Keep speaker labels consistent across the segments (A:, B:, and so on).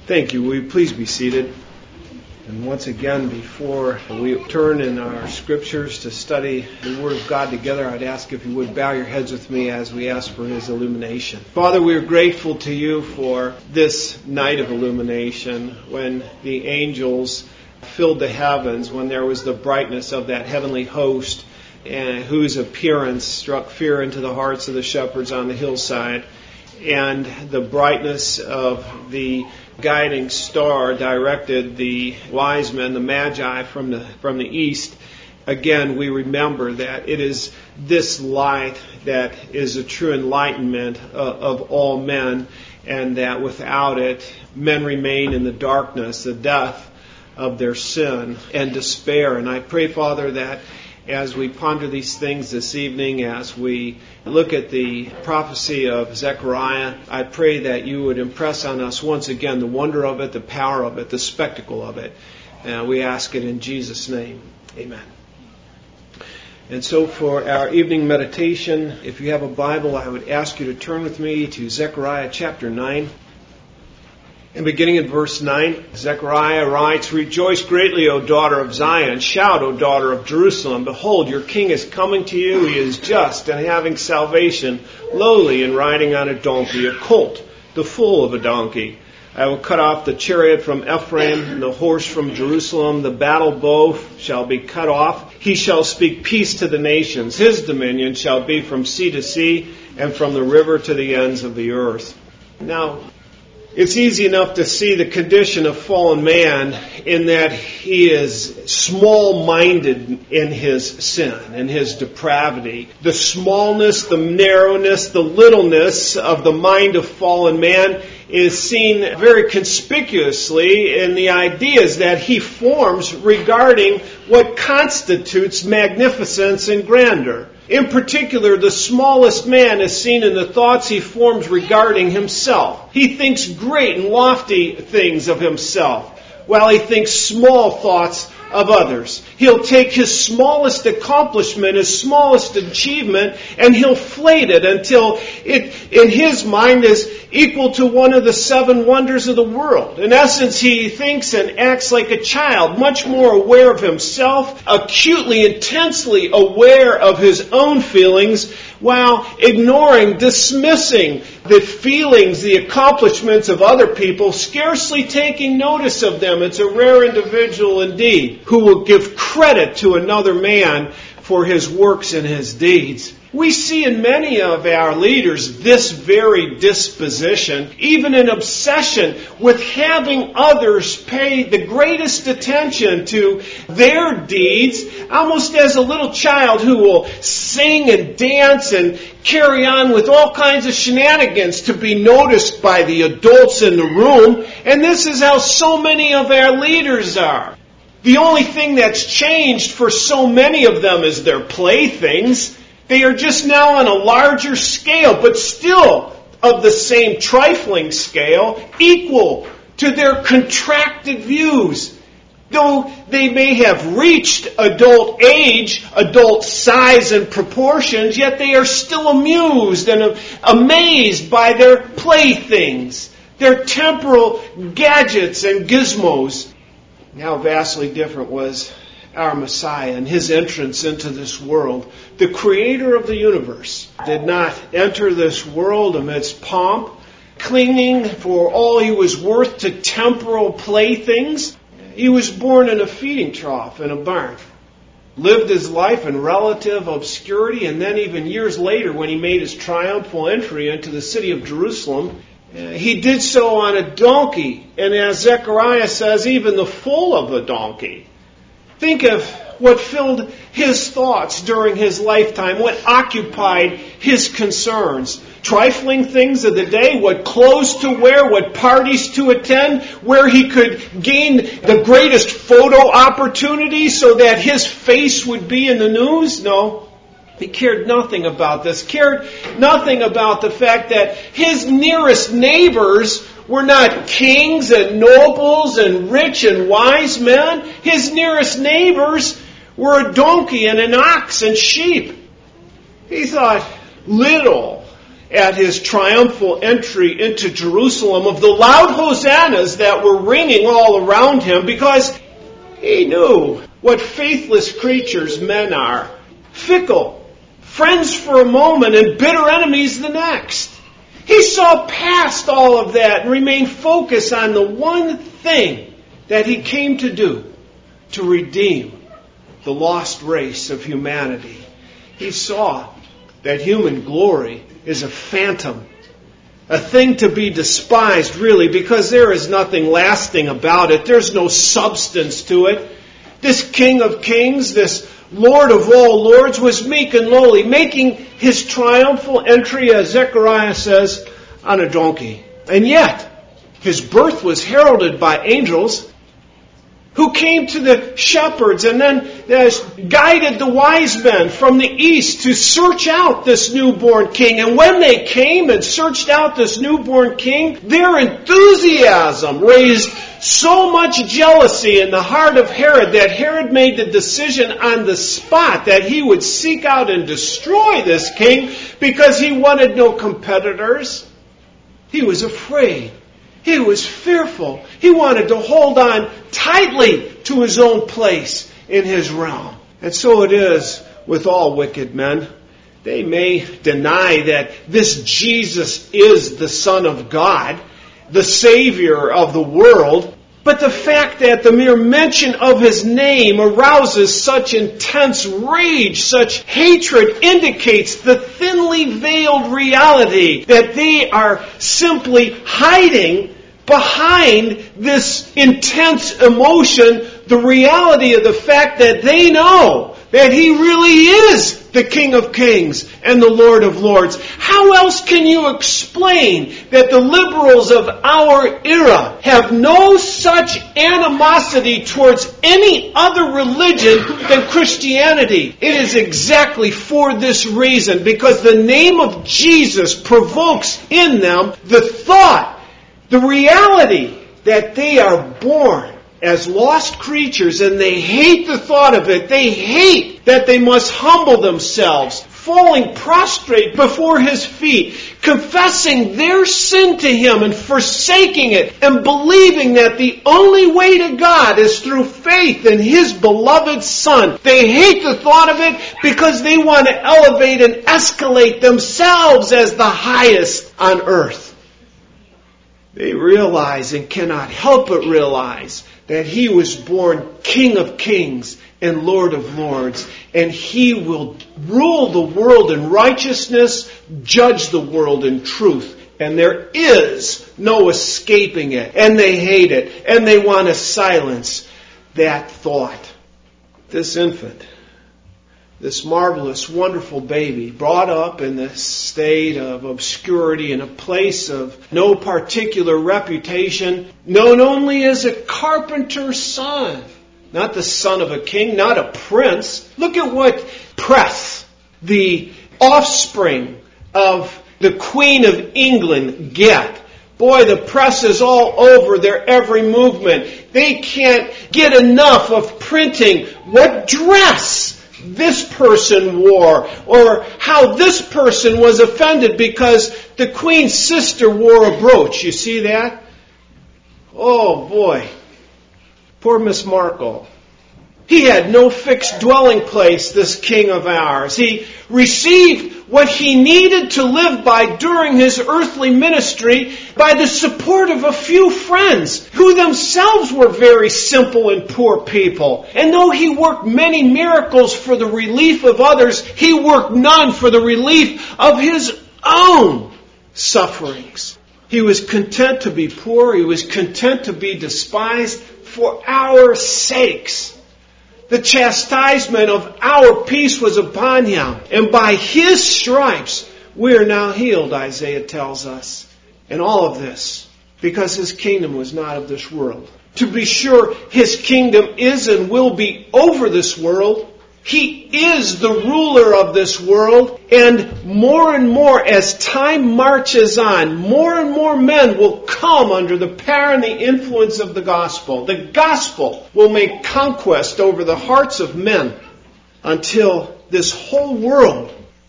A: Thank you. Will you please be seated? And once again, before we turn in our scriptures to study the Word of God together, I'd ask if you would bow your heads with me as we ask for His illumination. Father, we are grateful to you for this night of illumination when the angels filled the heavens, when there was the brightness of that heavenly host whose appearance struck fear into the hearts of the shepherds on the hillside, and the brightness of the guiding star directed the wise men, the magi from the east. Again, we remember that it is this light that is a true enlightenment of all men, and that without it, men remain in the darkness, the death of their sin and despair. And I pray, Father, that as we ponder these things this evening, as we look at the prophecy of Zechariah, I pray that you would impress on us once again the wonder of it, the power of it, the spectacle of it. And we ask it in Jesus' name. Amen. And so for our evening meditation, if you have a Bible, I would ask you to turn with me to Zechariah chapter 9. And beginning in verse 9, Zechariah writes, "Rejoice greatly, O daughter of Zion. Shout, O daughter of Jerusalem. Behold, your king is coming to you. He is just and having salvation, lowly and riding on a donkey, a colt, the foal of a donkey. I will cut off the chariot from Ephraim, and the horse from Jerusalem. The battle bow shall be cut off. He shall speak peace to the nations. His dominion shall be from sea to sea, and from the river to the ends of the earth." Now, it's easy enough to see the condition of fallen man in that he is small-minded in his sin, in his depravity. The smallness, the narrowness, the littleness of the mind of fallen man is seen very conspicuously in the ideas that he forms regarding what constitutes magnificence and grandeur. In particular, the smallest man is seen in the thoughts he forms regarding himself. He thinks great and lofty things of himself, while he thinks small thoughts of others. He'll take his smallest accomplishment, his smallest achievement, and he'll inflate it until it, in his mind, is equal to one of the 7 wonders of the world. In essence, he thinks and acts like a child, much more aware of himself, acutely, intensely aware of his own feelings, while ignoring, dismissing the feelings, the accomplishments of other people, scarcely taking notice of them. It's a rare individual indeed who will give credit to another man for his works and his deeds. We see in many of our leaders this very disposition, even an obsession with having others pay the greatest attention to their deeds, almost as a little child who will sing and dance and carry on with all kinds of shenanigans to be noticed by the adults in the room. And this is how so many of our leaders are. The only thing that's changed for so many of them is their playthings. They are just now on a larger scale, but still of the same trifling scale, equal to their contracted views. Though they may have reached adult age, adult size and proportions, yet they are still amused and amazed by their playthings, their temporal gadgets and gizmos. How vastly different was our Messiah and His entrance into this world. The Creator of the universe did not enter this world amidst pomp, clinging for all He was worth to temporal playthings. He was born in a feeding trough in a barn, lived His life in relative obscurity, and then even years later when He made His triumphal entry into the city of Jerusalem, He did so on a donkey, and as Zechariah says, even the foal of a donkey. Think of what filled His thoughts during His lifetime, what occupied His concerns. Trifling things of the day, what clothes to wear, what parties to attend, where He could gain the greatest photo opportunities so that His face would be in the news? No. He cared nothing about this, cared nothing about the fact that His nearest neighbors were not kings and nobles and rich and wise men. His nearest neighbors were a donkey and an ox and sheep. He thought little at his triumphal entry into Jerusalem of the loud hosannas that were ringing all around him, because he knew what faithless creatures men are. Fickle, friends for a moment and bitter enemies the next. He saw past all of that and remained focused on the one thing that he came to do, to redeem the lost race of humanity. He saw that human glory is a phantom, a thing to be despised, really, because there is nothing lasting about it. There's no substance to it. This King of Kings, this Lord of all lords, was meek and lowly, making his triumphal entry, as Zechariah says, on a donkey. And yet, his birth was heralded by angels who came to the shepherds and then guided the wise men from the east to search out this newborn king. And when they came and searched out this newborn king, their enthusiasm raised so much jealousy in the heart of Herod that Herod made the decision on the spot that he would seek out and destroy this king because he wanted no competitors. He was afraid. He was fearful. He wanted to hold on tightly to his own place in his realm. And so it is with all wicked men. They may deny that this Jesus is the Son of God, the Savior of the world, but the fact that the mere mention of his name arouses such intense rage, such hatred, indicates the thinly veiled reality that they are simply hiding behind this intense emotion, the reality of the fact that they know that he really is the King of Kings and the Lord of Lords. How else can you explain that the liberals of our era have no such animosity towards any other religion than Christianity? It is exactly for this reason, because the name of Jesus provokes in them the thought, the reality that they are born as lost creatures, and they hate the thought of it. They hate that they must humble themselves, falling prostrate before his feet, confessing their sin to him and forsaking it, and believing that the only way to God is through faith in his beloved Son. They hate the thought of it because they want to elevate and escalate themselves as the highest on earth. They realize and cannot help but realize that he was born King of Kings and Lord of Lords, and he will rule the world in righteousness, judge the world in truth, and there is no escaping it. And they hate it, and they want to silence that thought. This infant, this marvelous, wonderful baby, brought up in this state of obscurity, in a place of no particular reputation, known only as a carpenter's son, not the son of a king, not a prince. Look at what Press, the offspring of the Queen of England, get. Boy, the press is all over their every movement. They can't get enough of printing what dress this person wore, or how this person was offended because the Queen's sister wore a brooch. You see that? Oh boy. Poor Miss Markle. He had no fixed dwelling place, this king of ours. He received what he needed to live by during his earthly ministry by the support of a few friends who themselves were very simple and poor people. And though he worked many miracles for the relief of others, he worked none for the relief of his own sufferings. He was content to be poor. He was content to be despised for our sakes. The chastisement of our peace was upon him, and by his stripes we are now healed, Isaiah tells us. And all of this because his kingdom was not of this world. To be sure, his kingdom is and will be over this world. He is the ruler of this world, and more as time marches on, more and more men will come under the power and the influence of the gospel. The gospel will make conquest over the hearts of men until this whole world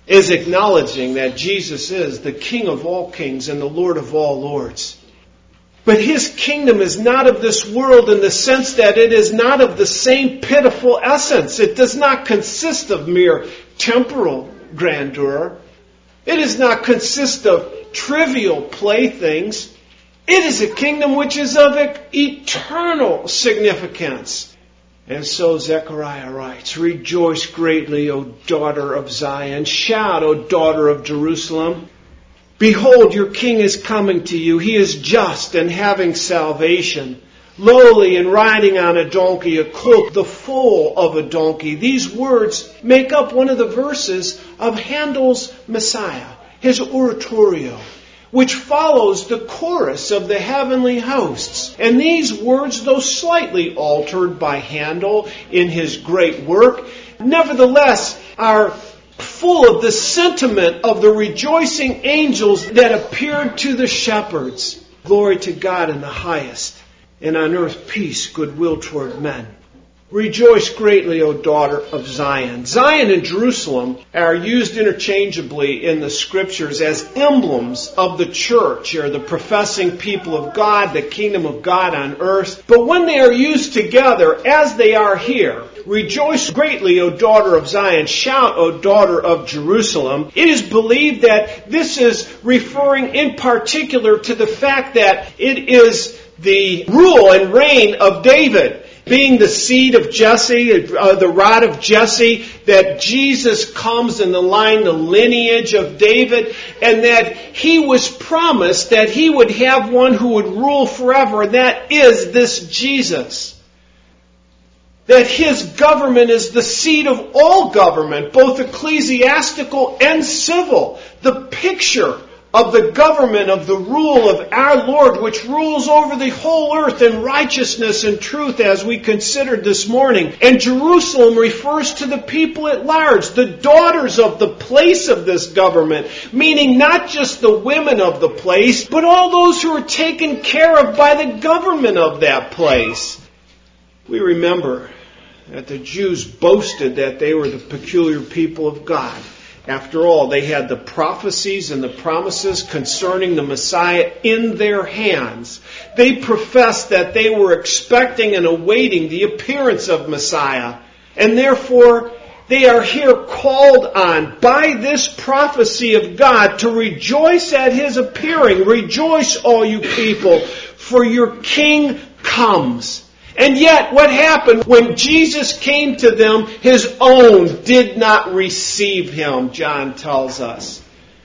A: is acknowledging that Jesus is the King of all kings and the Lord of all lords. But His kingdom is not of this world in the sense that it is not of the same pitiful essence. It does not consist of mere temporal grandeur. It does not consist of trivial playthings. It is a kingdom which is of eternal significance. And so Zechariah writes, "Rejoice greatly, O daughter of Zion. Shout, O daughter of Jerusalem. Behold, your king is coming to you. He is just and having salvation, lowly and riding on a donkey, a colt, the foal of a donkey." These words make up one of the verses of Handel's Messiah, his oratorio, which follows the chorus of the heavenly hosts. And these words, though slightly altered by Handel in his great work, nevertheless are full of the sentiment of the rejoicing angels that appeared to the shepherds. Glory to God in the highest, and on earth peace, goodwill toward men. Rejoice greatly, O daughter of Zion. Zion and Jerusalem are used interchangeably in the Scriptures as emblems of the church, or the professing people of God, the kingdom of God on earth. But when they are used together, as they are here, rejoice greatly, O daughter of Zion. Shout, O daughter of Jerusalem. It is believed that this is referring in particular to the fact that it is the rule and reign of David, being the seed of Jesse, the rod of Jesse, that Jesus comes in the line, the lineage of David, and that He was promised that He would have one who would rule forever, and that is this Jesus. That His government is the seat of all government, both ecclesiastical and civil. The picture of the government, of the rule of our Lord, which rules over the whole earth in righteousness and truth, as we considered this morning. And Jerusalem refers to the people at large, the daughters of the place of this government, meaning not just the women of the place, but all those who are taken care of by the government of that place. We remember that the Jews boasted that they were the peculiar people of God. After all, they had the prophecies and the promises concerning the Messiah in their hands. They professed that they were expecting and awaiting the appearance of Messiah. And therefore, they are here called on by this prophecy of God to rejoice at His appearing. Rejoice, all you people, for your King comes. And yet, what happened when Jesus came to them? His own did not receive Him, John tells us.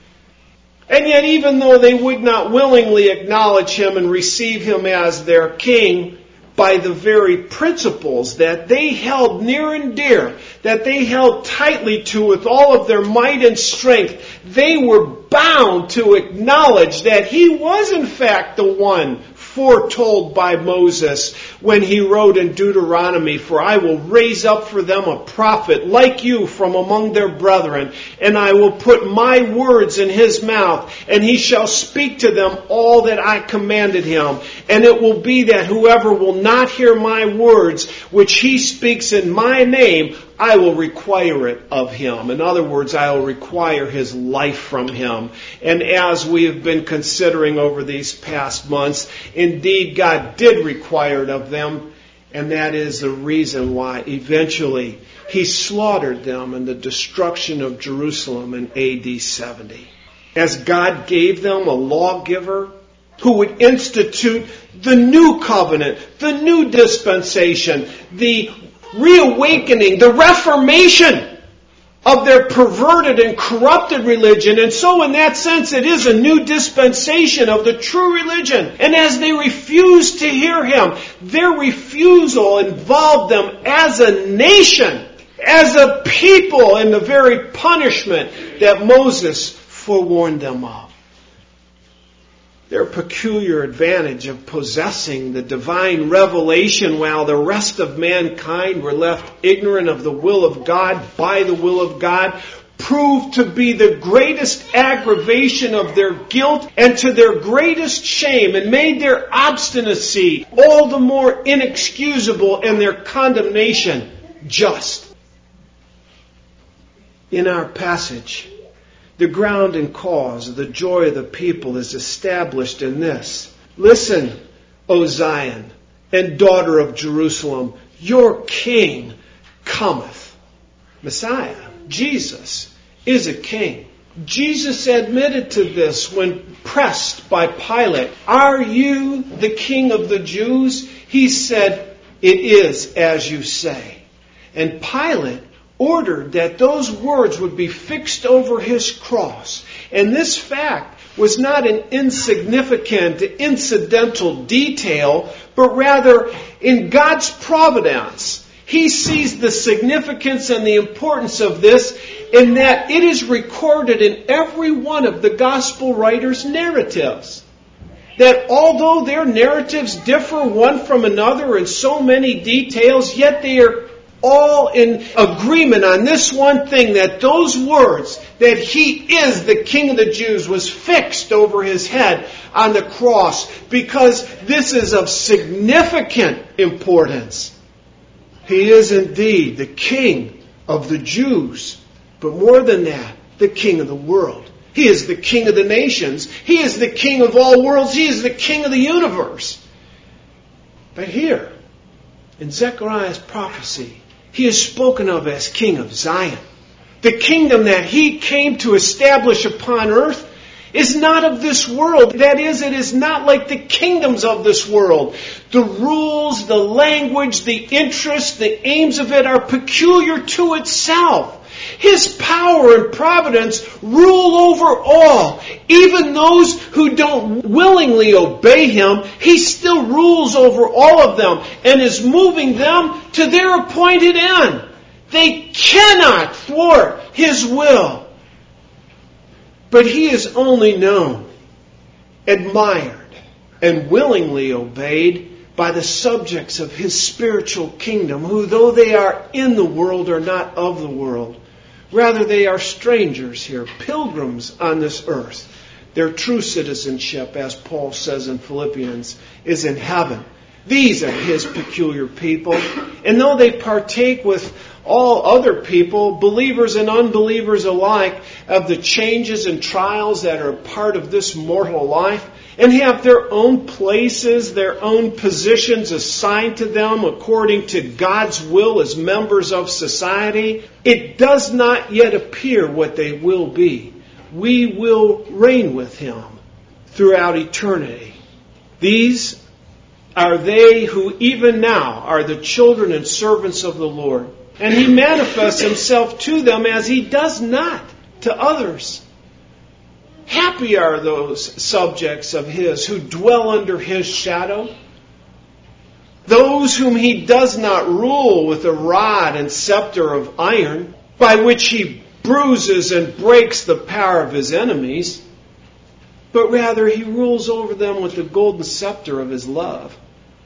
A: And yet, even though they would not willingly acknowledge Him and receive Him as their King, by the very principles that they held near and dear, that they held tightly to with all of their might and strength, they were bound to acknowledge that He was in fact the one foretold by Moses when he wrote in Deuteronomy, "For I will raise up for them a prophet like you from among their brethren, and I will put my words in his mouth, and he shall speak to them all that I commanded him. And it will be that whoever will not hear my words, which he speaks in my name, I will require it of him." In other words, I will require his life from him. And as we have been considering over these past months, indeed God did require it of them, and that is the reason why eventually He slaughtered them in the destruction of Jerusalem in AD 70. As God gave them a lawgiver who would institute the new covenant, the new dispensation, the reawakening, the reformation of their perverted and corrupted religion. And so in that sense, it is a new dispensation of the true religion. And as they refused to hear Him, their refusal involved them as a nation, as a people, in the very punishment that Moses forewarned them of. Their peculiar advantage of possessing the divine revelation while the rest of mankind were left ignorant of the will of God by the will of God proved to be the greatest aggravation of their guilt and to their greatest shame, and made their obstinacy all the more inexcusable and their condemnation just. In our passage, The ground and cause of the joy of the people is established in this. Listen, O Zion, and daughter of Jerusalem, your king cometh. Messiah, Jesus, is a king. Jesus admitted to this when pressed by Pilate. Are you the king of the Jews? He said, it is as you say. And Pilate ordered that those words would be fixed over his cross. And this fact was not an insignificant, incidental detail, but rather in God's providence. He sees the significance and the importance of this in that it is recorded in every one of the gospel writers' narratives. That although their narratives differ one from another in so many details, yet they are all in agreement on this one thing, that those words, that He is the King of the Jews, was fixed over His head on the cross, because this is of significant importance. He is indeed the King of the Jews, but more than that, the King of the world. He is the King of the nations. He is the King of all worlds. He is the King of the universe. But here, in Zechariah's prophecy, He is spoken of as King of Zion. The kingdom that He came to establish upon earth is not of this world. That is, it is not like the kingdoms of this world. The rules, the language, the interests, the aims of it are peculiar to itself. His power and providence rule over all. Even those who don't willingly obey Him, He still rules over all of them and is moving them to their appointed end. They cannot thwart His will. But He is only known, admired, and willingly obeyed by the subjects of His spiritual kingdom, who, though they are in the world, are not of the world. Rather, they are strangers here, pilgrims on this earth. Their true citizenship, as Paul says in Philippians, is in heaven. These are His peculiar people. And though they partake with all other people, believers and unbelievers alike, of the changes and trials that are part of this mortal life, and have their own places, their own positions assigned to them according to God's will as members of society, it does not yet appear what they will be. We will reign with Him throughout eternity. These are they who even now are the children and servants of the Lord. And He manifests Himself to them as He does not to others. Happy are those subjects of His who dwell under His shadow. Those whom He does not rule with a rod and scepter of iron, by which He bruises and breaks the power of His enemies, but rather He rules over them with the golden scepter of His love.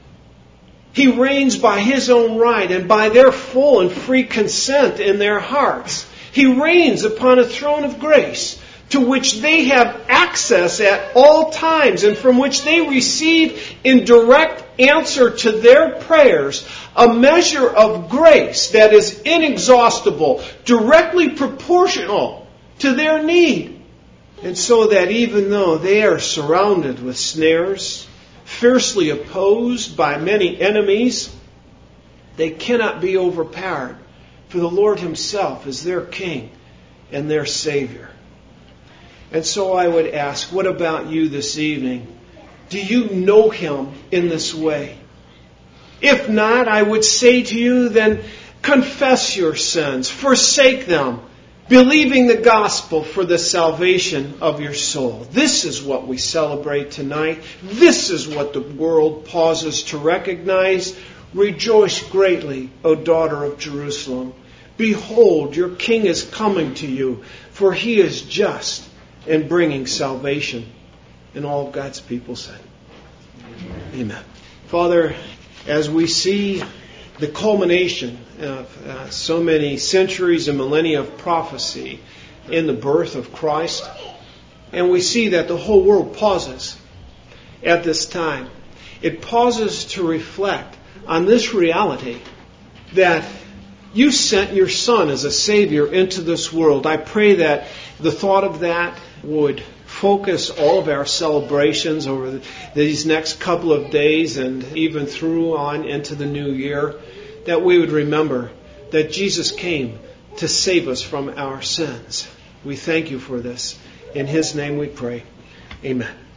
A: He reigns by His own right and by their full and free consent in their hearts. He reigns upon a throne of grace, to which they have access at all times, and from which they receive in direct answer to their prayers a measure of grace that is inexhaustible, directly proportional to their need. And so that even though they are surrounded with snares, fiercely opposed by many enemies, they cannot be overpowered, for the Lord Himself is their King and their Savior. And so I would ask, what about you this evening? Do you know Him in this way? If not, I would say to you, then confess your sins, forsake them, believing the gospel for the salvation of your soul. This is what we celebrate tonight. This is what the world pauses to recognize. Rejoice greatly, O daughter of Jerusalem. Behold, your King is coming to you, for He is just and bringing salvation. And all of God's people said, Amen. Father, as we see the culmination of so many centuries and millennia of prophecy in the birth of Christ, and we see that the whole world pauses at this time. It pauses to reflect on this reality that You sent Your Son as a Savior into this world. I pray that the thought of that would focus all of our celebrations over these next couple of days and even through on into the new year, that we would remember that Jesus came to save us from our sins. We thank you for this. In His name we pray. Amen.